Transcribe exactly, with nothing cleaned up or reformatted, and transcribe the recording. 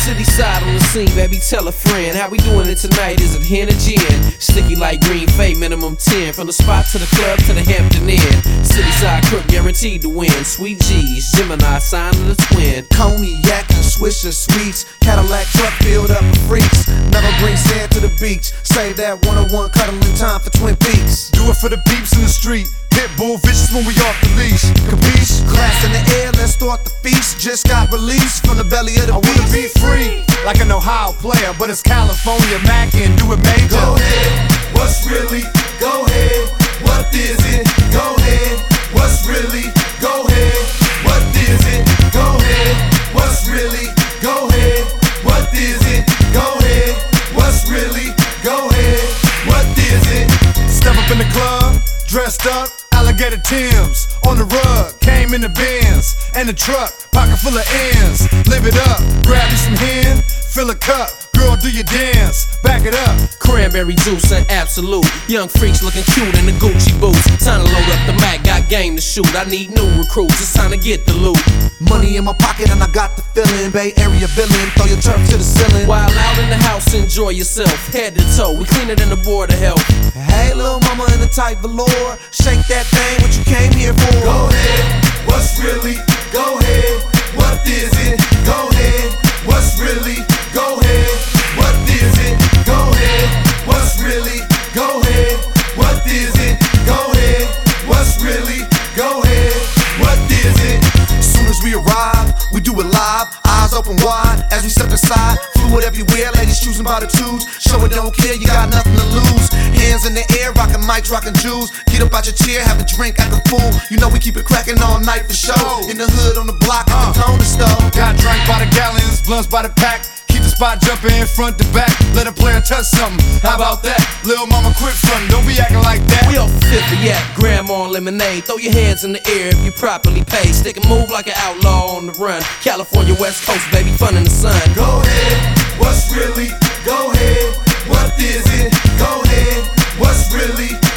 City side on the scene, baby, tell a friend. How we doing it tonight? Is it hen or gin? Sticky like green fade, minimum ten. From the spot to the club to the Hampton Inn. City side crook guaranteed to win. Sweet G's, Gemini, sign of the twin. Cognac and Swisher sweets. Cadillac truck filled up with freaks. Never bring sand to the beach. Save that one oh one cuddling time for Twin Peaks. Do it for the peeps in the street. Pitbull vicious when we off the leash. Capiche? Class in the air, let's start the feast. Just got released from the belly of the I wanna be beast. free, like an Ohio player, but it's California Mac and do it major. Go ahead, what's really? Go ahead, what is it? Go ahead, what's really? Go ahead, what is it? Go ahead, what's really? Go ahead, what is it? Go ahead, what's really? Go ahead, what is it? Step up in the club, dressed up, alligator Timbs. On the rug, came in the Benz and the truck, pocket full of ends. Live it up, grab you some hen, fill a cup. Girl, do your dance, back it up. Cranberry juice and absolute. Young freaks looking cute in the Gucci boots. Time to load up the Mac, got game to shoot. I need new recruits, it's time to get the loot. Money in my pocket and I got the feeling. Bay Area villain, throw your turf to the ceiling. While out in the house, enjoy yourself. Head to toe, we cleaner than the board of health. Hey, little mama in the tight velour. Shake that thing, what you came here for. Go ahead, what's really? Go ahead, what is it? Go ahead, what's really? Go ahead, what is it? Go ahead, what's really? Go ahead, what is it? Go ahead, what's really? Go ahead, what is it? Soon as we arrive, we do it live. Eyes open wide as we step inside. Fluid everywhere, ladies choosing by the twos. Show it, don't care, you got nothing to lose. Hands in the air, rockin' mics, rockin' jewels. Get up out your chair, have a drink, act a fool. You know we keep it crackin' all night for show. In the hood, on the block, at the corner store. Got drank by the gallons, blunts by the pack. Keep the spot jumping front to back. Let a player touch something. How about that? Lil' mama quit frontin', don't be acting like that. We off the fifth of yak, grandma and lemonade. Throw your hands in the air if you properly paid. Stick and move like an outlaw on the run. California West Coast, baby, fun in the sun. Go ahead, what's really? Go ahead, what is it? Go ahead, what's really?